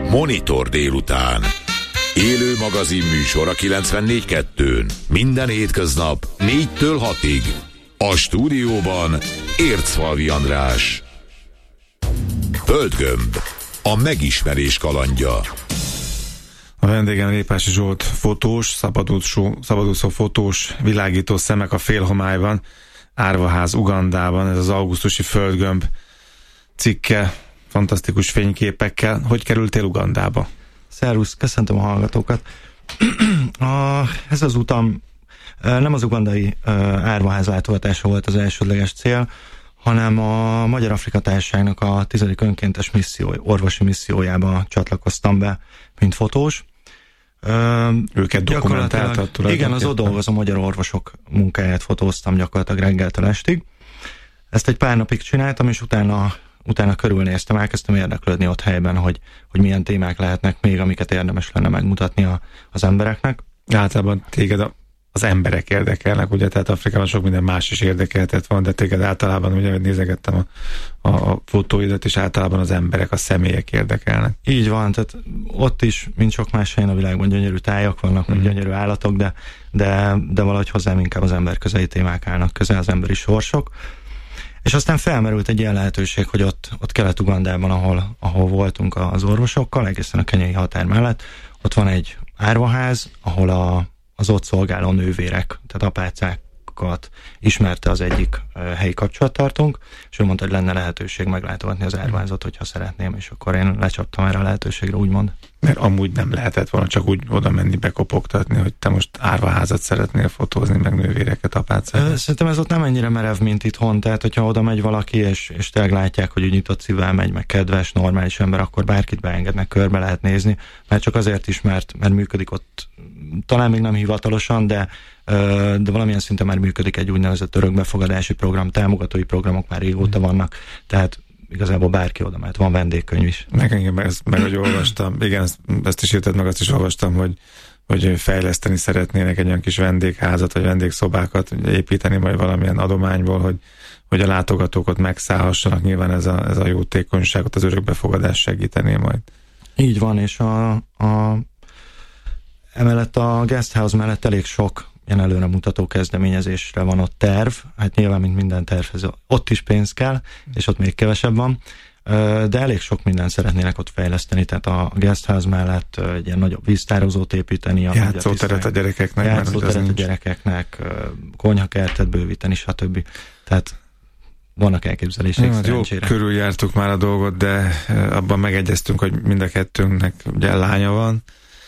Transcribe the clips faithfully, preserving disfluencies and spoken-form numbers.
Monitor délután. Élő magazinműsor a kilencvennégy kettőn. Minden hétköznap négytől hatig. A stúdióban Ércfalvi András. Földgömb. A megismerés kalandja. A vendégem Répási Zsolt fotós, szabadúszó, szabadúszó fotós, világító szemek a félhomályban, Árvaház Ugandában, ez az augusztusi Földgömb cikke, fantasztikus fényképekkel. Hogy kerültél Ugandába? Szervusz, köszöntöm a hallgatókat. a, ez az utam nem az ugandai Árvaház látogatása volt az elsődleges cél, hanem a Magyar Afrika Társaságnak a tizedik önkéntes misszió, orvosi missziójába csatlakoztam be, mint fotós. Őket dokumentáltad? Igen, az ott dolgozó magyar orvosok munkáját fotóztam gyakorlatilag reggeltől estig. Ezt egy pár napig csináltam, és utána, utána körülnéztem, elkezdtem érdeklődni ott helyben, hogy, hogy milyen témák lehetnek még, amiket érdemes lenne megmutatni a, az embereknek. Általában téged a az emberek érdekelnek, ugye, tehát Afrikában sok minden más is érdekeltet van, de téged általában, ugye, nézegettem a, a, a fotóidat, és általában az emberek, a személyek érdekelnek. Így van, tehát ott is, mint sok más helyen a világban gyönyörű tájak vannak, mm. gyönyörű állatok, de, de, de valahogy hozzám inkább az emberközeli témák állnak közel, az emberi sorsok. És aztán felmerült egy ilyen lehetőség, hogy ott, ott Kelet-Ugandában, ahol, ahol voltunk az orvosokkal, egészen a kenyai határ mellett, ott van egy árvaház, ahol a az ott szolgáló nővérek, tehát apácákat ismerte az egyik uh, helyi kapcsolattartónk, és ő mondta, hogy lenne lehetőség meglátogatni az árvázat, hogyha szeretném, és akkor én lecsaptam erre a lehetőségre, úgymond. Mert amúgy nem lehetett volna csak úgy oda menni, bekopogtatni, hogy te most árvaházat szeretnél fotózni, meg nővéreket, apácákat. Szerintem ez ott nem ennyire merev, mint itthon, tehát hogyha oda megy valaki, és, és tényleg látják, hogy úgy nyitott szívvel megy, meg kedves, normális ember, akkor bárkit beengednek, körbe lehet nézni, mert csak azért is, mert, mert működik ott, talán még nem hivatalosan, de, de valamilyen szinten már működik egy úgynevezett örökbefogadási program, támogatói programok már régóta vannak, tehát igazából bárki oda mehet, van vendégkönyv is. Meg engem ezt meg, hogy olvastam, igen, ezt, ezt is írtad meg, azt is olvastam, hogy, hogy fejleszteni szeretnének egy olyan kis vendégházat, vagy vendégszobákat építeni majd valamilyen adományból, hogy, hogy a látogatók ott megszállhassanak, nyilván ez a, ez a jótékonyságot, az örökbefogadás segítené majd. Így van, és a, a emellett a guesthouse mellett elég sok ilyen előremutató kezdeményezésre van ott terv, hát nyilván, mint minden tervhez, ott is pénz kell, és ott még kevesebb van, de elég sok mindent szeretnének ott fejleszteni, tehát a guesthouse mellett egy ilyen nagyobb víztározót építeni. Játszóteret a gyerekeknek. Játszóteret a gyerekeknek, konyhakertet bővíteni, stb. Tehát vannak elképzelések ja, szerencsére. Jó, körüljártuk már a dolgot, de abban megegyeztünk, hogy mind a kettőnknek ugye lánya van,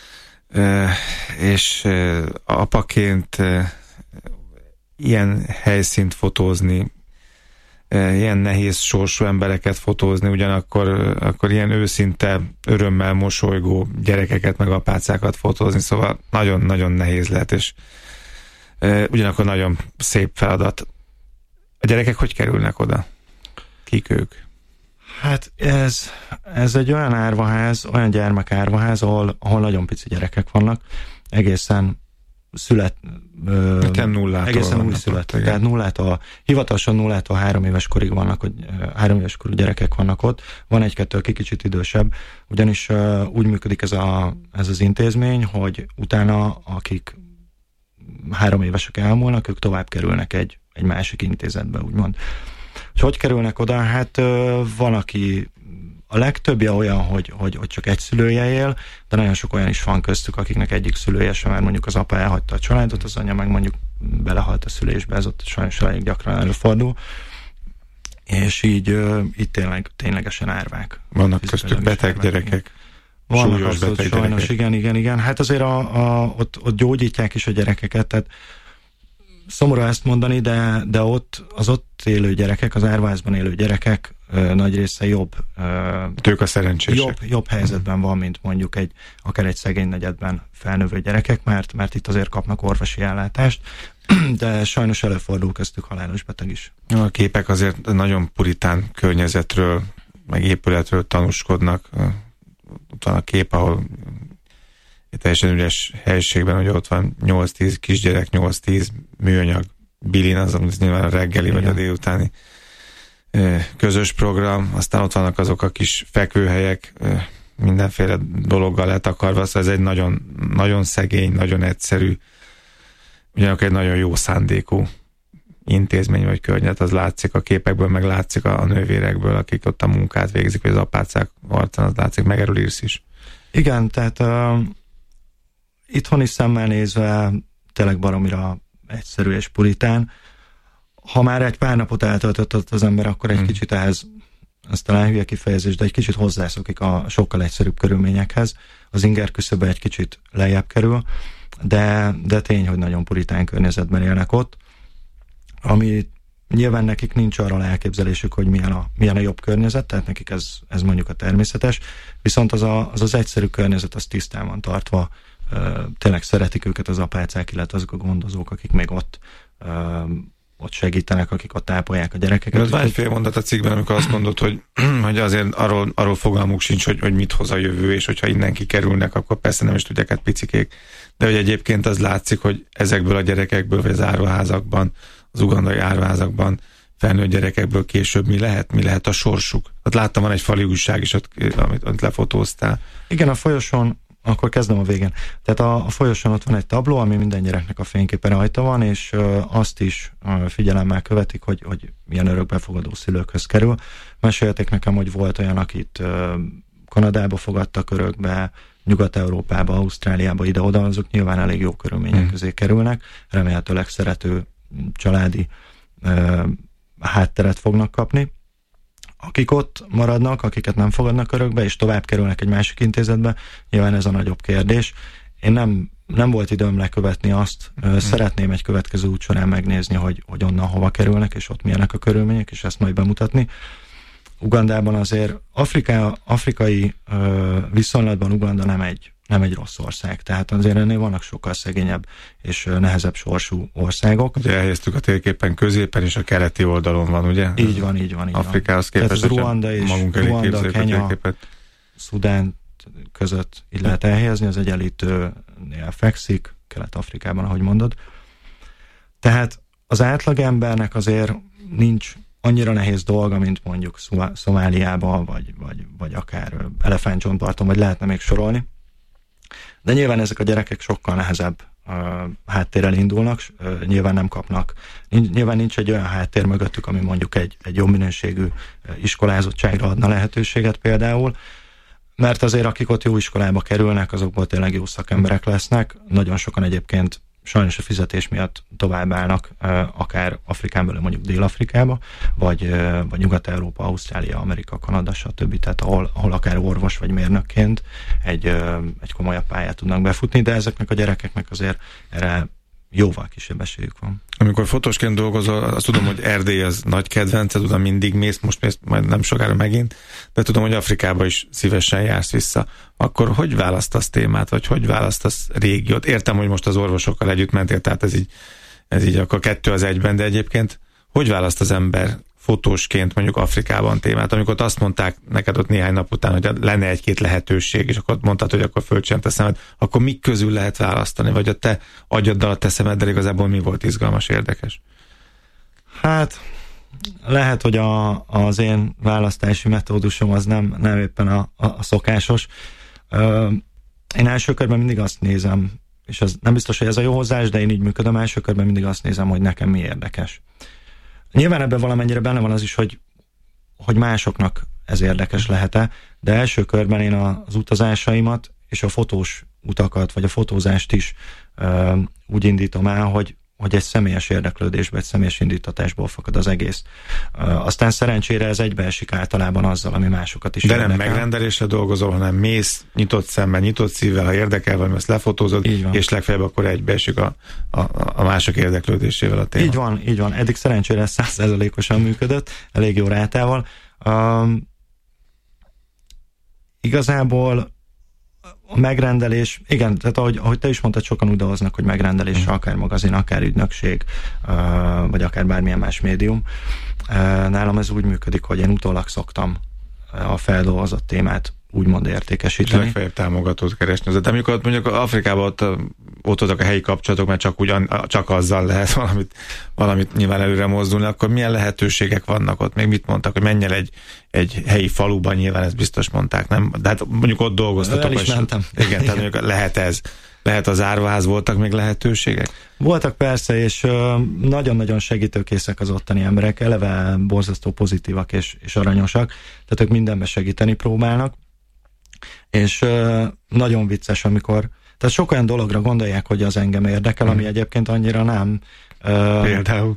és apaként ilyen helyszínt fotózni, ilyen nehéz sorsú embereket fotózni, ugyanakkor akkor ilyen őszinte, örömmel mosolygó gyerekeket, meg apácákat fotózni, szóval nagyon-nagyon nehéz lehet, és ugyanakkor nagyon szép feladat. A gyerekek hogy kerülnek oda? Kik ők? Hát ez, ez egy olyan árvaház, olyan gyermekárvaház, ahol, ahol nagyon pici gyerekek vannak, egészen szület, ö, egészen új születtek, tehát nullától, hivatalosan nullától három éves korig vannak, hogy három éves korú gyerekek vannak ott, van egy-kettő, aki kicsit idősebb, ugyanis ö, úgy működik ez, a, ez az intézmény, hogy utána, akik három évesek elmúlnak, ők tovább kerülnek egy, egy másik intézetbe, úgymond. Hogy hogy kerülnek oda? Hát ö, van, aki a legtöbbje olyan, hogy, hogy, hogy csak egy szülője él, de nagyon sok olyan is van köztük, akiknek egyik szülője sem, mert mondjuk az apa elhagyta a családot, az anya meg mondjuk belehalt a szülésbe, ez ott sajnos elég gyakran előfordul. És így, ö, így tényleg, ténylegesen árvák. Vannak köztük beteg árvák, gyerekek. Vannak súlyos beteg sajnos, gyerekek. igen, igen, igen. Hát azért a, a, ott, ott gyógyítják is a gyerekeket, tehát szomorú ezt mondani, de, de ott az ott élő gyerekek, az árvázban élő gyerekek ö, nagy része jobb, ö, ők a szerencsések. Jobb, jobb helyzetben van, mint mondjuk egy, akár egy szegény negyedben felnövő gyerekek, mert, mert itt azért kapnak orvosi ellátást, de sajnos előfordul köztük halálos beteg is. A képek azért nagyon puritán környezetről, meg épületről tanúskodnak. Ott van a kép, ahol teljesen üres helyiségben, hogy ott van nyolc-tíz kisgyerek, nyolc-tíz műanyag bilin, az, az nyilván a reggeli igen. vagy a délutáni közös program, aztán ott vannak azok a kis fekvőhelyek, mindenféle dologgal letakarva, szóval ez egy nagyon, nagyon szegény, nagyon egyszerű, ugyanakkor egy nagyon jó szándékú intézmény vagy környezet, az látszik a képekből, meg látszik a, a nővérekből, akik ott a munkát végzik, vagy az apácák arcán, az látszik, meg erről írsz is. Igen, tehát uh, itthoni szemmel nézve tényleg baromira egyszerű és puritán. Ha már egy pár napot eltöltött az ember, akkor egy hmm. kicsit ehhez, ez talán hülye kifejezés, de egy kicsit hozzászokik a sokkal egyszerűbb körülményekhez. Az inger küszöbe egy kicsit lejjebb kerül, de, de tény, hogy nagyon puritán környezetben élnek ott, ami nyilván nekik nincs arra elképzelésük, hogy milyen a, milyen a jobb környezet, tehát nekik ez, ez mondjuk a természetes, viszont az, a, az az egyszerű környezet, az tisztán van tartva, tényleg szeretik őket az apácák, illetve azok a gondozók, akik még ott ott segítenek, akik ott tápolják a gyerekeket. Van egy fél mondat a cikkben, amikor azt mondod, hogy, hogy azért arról, arról fogalmuk sincs, hogy, hogy mit hoz a jövő, és hogyha innen kikerülnek, akkor persze nem is tudják, hát picikék. De hogy egyébként az látszik, hogy ezekből a gyerekekből, vagy az árvaházakban, az ugandai árvaházakban felnőtt gyerekekből később mi lehet? Mi lehet a sorsuk? Ott láttam, van egy fali újság is, ott, amit, amit lefotóztál. Igen, a folyosón, akkor kezdem a végén. Tehát a, a folyosón ott van egy tabló, ami minden gyereknek a fényképe rajta van, és ö, azt is ö, figyelemmel követik, hogy, hogy milyen örökbefogadó szülőkhöz kerül. Mesélték nekem, hogy volt olyan, akit ö, Kanadába fogadtak örökbe, Nyugat-Európába, Ausztráliába, ide-oda, azok nyilván elég jó körülmények mm. közé kerülnek, remélhetőleg szerető családi ö, hátteret fognak kapni. Akik ott maradnak, akiket nem fogadnak örökbe, és tovább kerülnek egy másik intézetbe, nyilván ez a nagyobb kérdés. Én nem, nem volt időm lekövetni azt, mm. szeretném egy következő út során megnézni, hogy, hogy onnan hova kerülnek, és ott milyenek a körülmények, és ezt majd bemutatni. Ugandában azért Afrika, afrikai ö, viszonylatban Uganda nem egy, nem egy rossz ország, tehát azért ennél vannak sokkal szegényebb és ö, nehezebb sorsú országok. Ugye elhelyeztük a térképen középen, és a keleti oldalon van, ugye? Így van, így van. Így Afrikához képest, tehát Ruanda és Ruanda, Kenya, Szudán között így lehet elhelyezni, az egyenlítőnél fekszik, Kelet-Afrikában, ahogy mondod. Tehát az átlagembernek azért nincs annyira nehéz dolga, mint mondjuk Szomáliában, vagy, vagy, vagy akár Elefántcsontparton, vagy lehetne még sorolni. De nyilván ezek a gyerekek sokkal nehezebb uh, háttérrel indulnak, uh, nyilván nem kapnak, nyilván nincs egy olyan háttér mögöttük, ami mondjuk egy, egy jó minőségű uh, iskolázottságra adna lehetőséget például, mert azért akik ott jó iskolába kerülnek, azokból tényleg jó szakemberek lesznek, nagyon sokan egyébként sajnos a fizetés miatt továbbállnak, akár Afrikán belül mondjuk Dél-Afrikába, vagy, vagy Nyugat-Európa, Ausztrália, Amerika, Kanada, stb. Tehát ahol, ahol akár orvos vagy mérnökként egy, egy komolyabb pályát tudnak befutni, de ezeknek a gyerekeknek azért erre jóval kisebb esélyük van. Amikor fotósként dolgozol, azt tudom, hogy Erdély az nagy kedvenced, tudom, mindig mész, most mész, majd nem sokára megint, de tudom, hogy Afrikába is szívesen jársz vissza. Akkor hogy választasz témát, vagy hogy választasz régiót? Értem, hogy most az orvosokkal együtt mentél, tehát ez így, ez így akkor kettő az egyben, de egyébként hogy választ az ember fotósként mondjuk Afrikában témát, amikor azt mondták neked ott néhány nap után, hogy lenne egy-két lehetőség, és akkor mondtad, hogy akkor fölcsinált a szemed, akkor mik közül lehet választani, vagy a te agyaddal, a te szemeddel igazából mi volt izgalmas, érdekes? Hát lehet, hogy a, az én választási metódusom az nem, nem éppen a, a, a szokásos. Ö, én első körben mindig azt nézem, és ez nem biztos, hogy ez a jó hozzás, de én így működöm, első körben mindig azt nézem, hogy nekem mi érdekes. Nyilván ebben valamennyire benne van az is, hogy, hogy másoknak ez érdekes lehet-e, de első körben én az utazásaimat és a fotós utakat, vagy a fotózást is ö, úgy indítom el, hogy, hogy egy személyes érdeklődésbe, egy személyes indítatásból fakad az egész. Ö, aztán szerencsére ez egybeesik általában azzal, ami másokat is de érdekel. Nem megrendelésre dolgozol, hanem mész nyitott szemmel, nyitott szívvel, ha érdekel valami, azt lefotózod, és legfeljebb akkor egybeesik a, a, a mások érdeklődésével a téma. Így van, így van. Eddig szerencsére száz százalékosan működött, elég jó rátával. Um, igazából a megrendelés, igen, tehát ahogy, ahogy te is mondtad, sokan udahoznak, hogy megrendelés, mm. akár magazin, akár ügynökség, uh, vagy akár bármilyen más médium. Uh, nálam ez úgy működik, hogy én utólag szoktam a feldolgozott témát úgymond értékesíteni. És legfeljebb támogatót keresni. De amikor mondjuk Afrikában ott ott voltak a helyi kapcsolatok, mert csak, ugyan, csak azzal lehet valamit, valamit nyilván előre mozdulni, akkor milyen lehetőségek vannak ott? Még mit mondtak, hogy menj el egy, egy helyi faluban, nyilván ezt biztos mondták, nem? De hát mondjuk ott dolgoztatok. El is mentem. Igen, igen, tehát mondjuk lehet ez. Lehet az árvaház, voltak még lehetőségek? Voltak persze, és nagyon-nagyon segítőkészek az ottani emberek, eleve borzasztó pozitívak és, és aranyosak, tehát ők mindenben segíteni próbálnak, és nagyon vicces, amikor, tehát sok olyan dologra gondolják, hogy az engem érdekel, ami egyébként annyira nem. Például?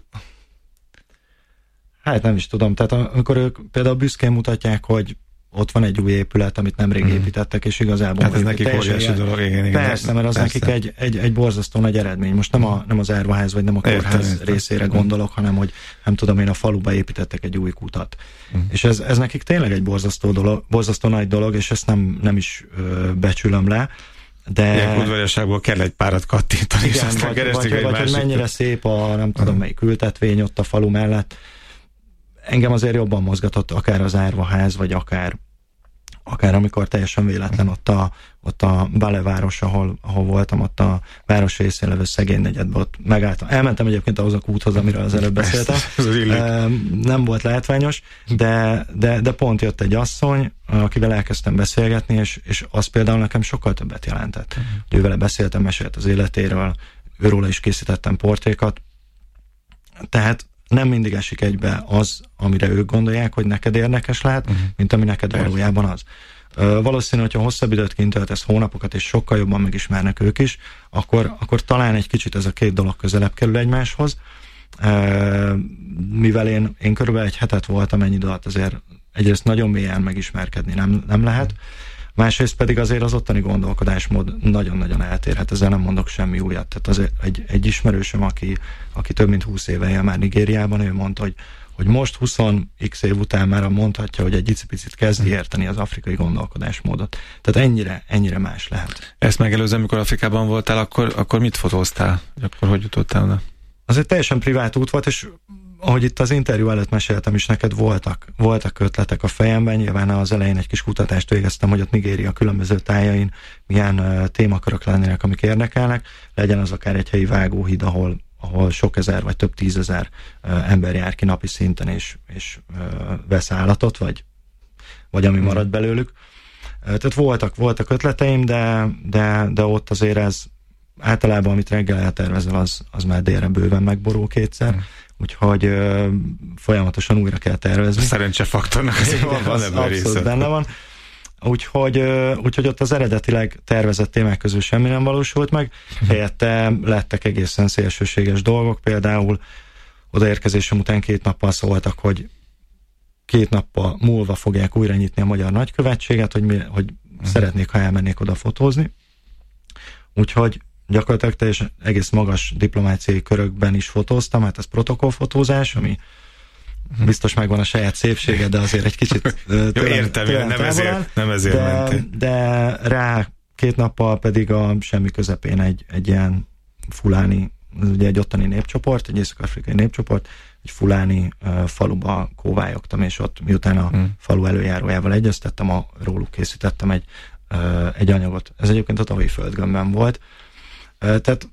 Hát nem is tudom, tehát amikor ők például büszkén mutatják, hogy ott van egy új épület, amit nemrég mm. építettek, és igazából... Hát ez nekik óriási dolog, igen, igen. Persze, mert az persze. Nekik egy, egy, egy borzasztó nagy eredmény. Most nem, a, nem az árvaház, vagy nem a kórház értem, részére értem. gondolok, hanem hogy nem tudom én, a faluba építettek egy új kutat. Mm. És ez, ez nekik tényleg egy borzasztó, dolog, borzasztó nagy dolog, és ezt nem, nem is ö, becsülöm le. De... Ilyen udvariasságból kell egy párat kattintani, igen, és aztán vagy, vagy, vagy hogy mennyire szép a nem tudom melyik ültetvény ott a falu mellett. Engem azért jobban mozgatott akár az árvaház, vagy akár akár amikor teljesen véletlen ott a, ott a Bale város, ahol, ahol voltam, ott a város részén levő szegény negyedbe, ott megálltam. Elmentem egyébként ahhoz a kúthoz, amiről az előbb beszéltem. Nem volt látványos, de, de, de pont jött egy asszony, akivel elkezdtem beszélgetni, és, és az például nekem sokkal többet jelentett. Uh-huh. Ővele beszéltem, mesélt az életéről, őróla is készítettem portrékat. Tehát nem mindig esik egybe az, amire ők gondolják, hogy neked érdekes lehet, uh-huh. mint ami neked Persze. valójában az. Uh, valószínű, hogyha hosszabb időt kint töltesz, hónapokat, és sokkal jobban megismernek ők is, akkor, akkor talán egy kicsit ez a két dolog közelebb kerül egymáshoz. Uh, mivel én, én körülbelül egy hetet voltam, ennyi idő alatt azért egyrészt nagyon mélyen megismerkedni nem, nem lehet, másrészt pedig azért az ottani gondolkodásmód nagyon-nagyon eltérhet, ezzel nem mondok semmi újat. Tehát az egy, egy ismerősöm, aki, aki több mint húsz éve él már Nigériában, ő mondta, hogy, hogy most húsz x év után már mondhatja, hogy egy icipicit kezdi érteni az afrikai gondolkodásmódot. Tehát ennyire, ennyire más lehet. Ezt megelőzően, amikor Afrikában voltál, akkor, akkor mit fotóztál? Akkor hogy jutottál oda? Az egy teljesen privát út volt, és ahogy itt az interjú előtt meséltem is, neked voltak, voltak ötletek a fejemben, nyilván az elején egy kis kutatást végeztem, hogy ott Nigéria különböző tájain milyen uh, témakörök lennének, amik érdekelnek, legyen az akár egy helyi vágóhíd, ahol, ahol sok ezer vagy több tízezer uh, ember jár ki napi szinten, és, és uh, vesz állatot, vagy, vagy ami hmm. marad belőlük. Uh, tehát voltak, voltak ötleteim, de, de, de ott azért ez általában, amit reggel eltervezel, az, az már délre bőven megborul kétszer. Hmm. Úgyhogy ö, folyamatosan újra kell tervezni. Szerencsefaktornak azért van, van ebben része. Benne van. Úgyhogy, ö, úgyhogy ott az eredetileg tervezett témák közül semmi nem valósult meg. Helyette lettek egészen szélsőséges dolgok. Például odaérkezésem után két nappal szóltak, hogy két nappal múlva fogják újra nyitni a Magyar Nagykövetséget, hogy, mi, hogy uh-huh. szeretnék, ha elmennék oda fotózni. Úgyhogy gyakorlatilag teljesen egész magas diplomáciai körökben is fotóztam, hát ez protokollfotózás, ami biztos megvan a saját szépsége, de azért egy kicsit tőlem, Jó, értem, tőlem nem, ezért, nem ezért de, mentél. De rá két nappal pedig a semmi közepén egy, egy ilyen fuláni, ugye egy ottani népcsoport, egy észak-afrikai népcsoport, egy fuláni uh, faluba kóvályogtam, és ott miután a hmm. falu előjárójával egyeztettem, a, róluk készítettem egy, uh, egy anyagot. Ez egyébként a tavalyi Földgömbben volt. Tehát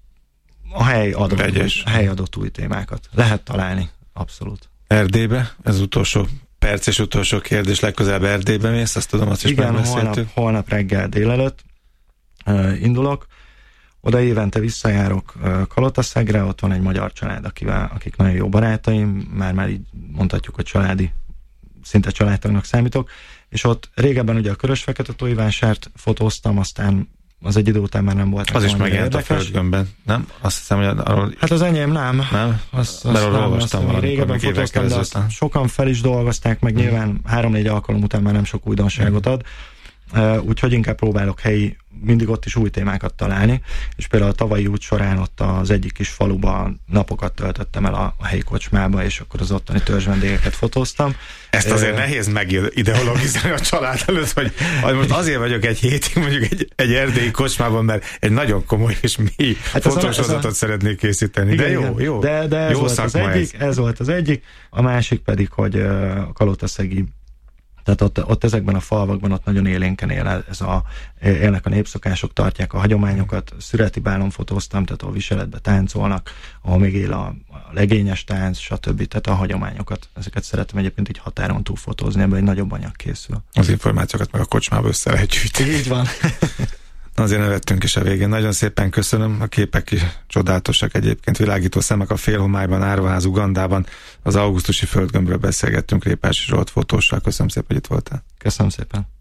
a hely adott, új, a hely adott új témákat. Lehet találni, abszolút. Erdélybe? Ez utolsó perc és utolsó kérdés. Legközelebb Erdélybe mész, azt tudom, azt is Igen, holnap, holnap reggel délelőtt uh, indulok. Oda évente visszajárok uh, Kalotaszegre, ott van egy magyar család, akivel, akik nagyon jó barátaim, már-már így mondhatjuk, hogy családi, szinte családtagnak számítok, és ott régebben ugye a Körös-Fekete-tói vásárt fotóztam, aztán az egy idő után már nem volt. Az is megjelent a Földgömbben, nem? Azt hiszem, hogy arról... Hát az enyém nem. Nem? Azt, azt arról olvastam valamikor, régebben fotóztam, de azt sokan fel is dolgozták, meg hmm. nyilván három-négy alkalom után már nem sok újdonságot ad. Uh, úgyhogy inkább próbálok helyi, mindig ott is új témákat találni, és például a tavalyi út során ott az egyik kis faluban napokat töltöttem el a, a helyi kocsmába, és akkor az ottani törzsvendégeket fotóztam. Ezt azért uh, nehéz megideologizálni a család előtt, hogy most azért vagyok egy hétig mondjuk egy, egy erdélyi kocsmában, mert egy nagyon komoly és mély hát fotósorozatot szeretnék készíteni. Igen, de jó, igen. jó. De, de ez, jó volt az egyik, ez. ez volt az egyik, a másik pedig, hogy uh, a kalotaszegi, Tehát ott, ott ezekben a falvakban ott nagyon élénken él ez a, élnek a népszokások, tartják a hagyományokat. Szüreti Bálon fotóztam, tehát a viseletbe táncolnak, ahol még él a, a legényes tánc, stb. Tehát a hagyományokat, ezeket szeretem egyébként így határon túl fotózni, ebből egy nagyobb anyag készül. Az információkat meg a kocsmába össze lehet gyűjteni. Így van. Na azért nevettünk is a végén. Nagyon szépen köszönöm, a képek is csodálatosak egyébként, világító szemek a félhomályban, Árvaház Ugandában, az augusztusi földgömbről beszélgettünk Répási Zsolt fotóssal. Köszönöm szépen, hogy itt voltál. Köszönöm szépen.